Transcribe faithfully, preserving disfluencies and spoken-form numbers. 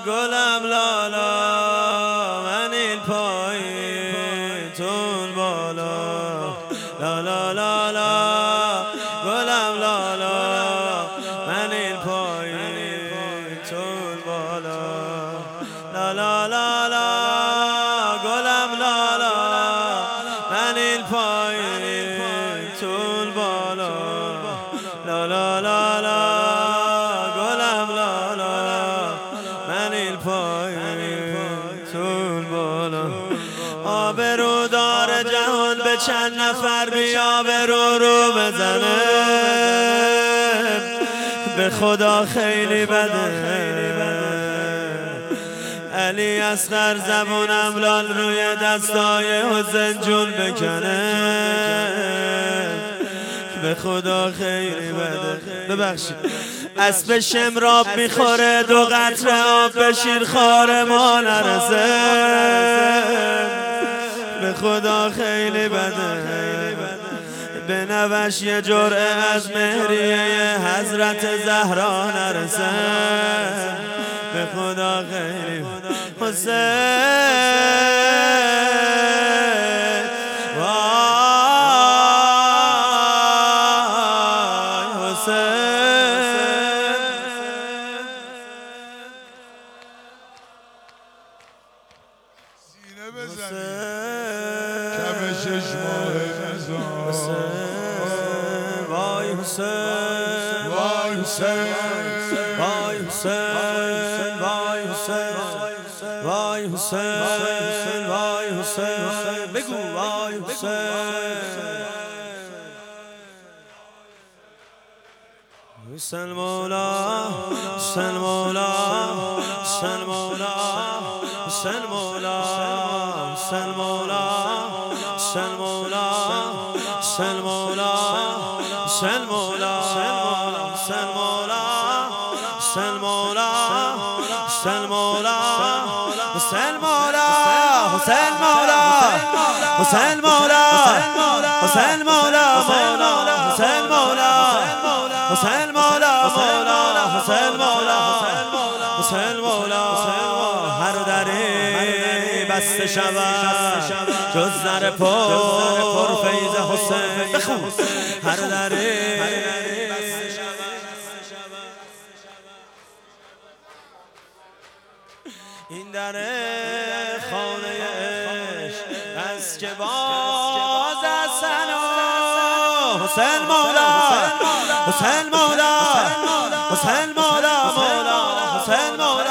گلم لالا من این پایین تون بالا لالا لالا گلم لالا من این پایین تون بالا لالا لالا گلم لالا من این پایین تون بالا لالا لالا گلم لالا من این پایین تون بالا آبرو داره جهان به چند نفر بی آبرو رو بزنه به خدا خیلی بده علی اصغر زبونم لال روی دستای حسین جون بکنه به خدا خیلی بده ببخشید اسب شمراب میخوره دو قطره آب به شیرخوار ما نرسه به خدا خیلی بده به نوش یه جرعه از مهریه حضرت زهرا نرسه به خدا خیلی حسین وای حسین سینه بزنی کم شش ماه نزار وای حسین وای حسین وای حسین وای حسین وای حسین وای حسین بگو وای حسین حسین مولا حسین مولا حسین مولا حسین مولا حسین مولا حسین مولا حسین مولا حسین مولا حسین مولا حسین مولا حسین مولا حسین مولا حسین مولا حسین مولا حسین مولا حسین مولا حسین مولا حسین مولا حسین مولا هر دری بسته شود جز در پر فیض حسین بخون هر دری بسته شود این در خانه عشق از که باز از سنا حسین مولا حسین مولا حسین مولا مولا حسین مولا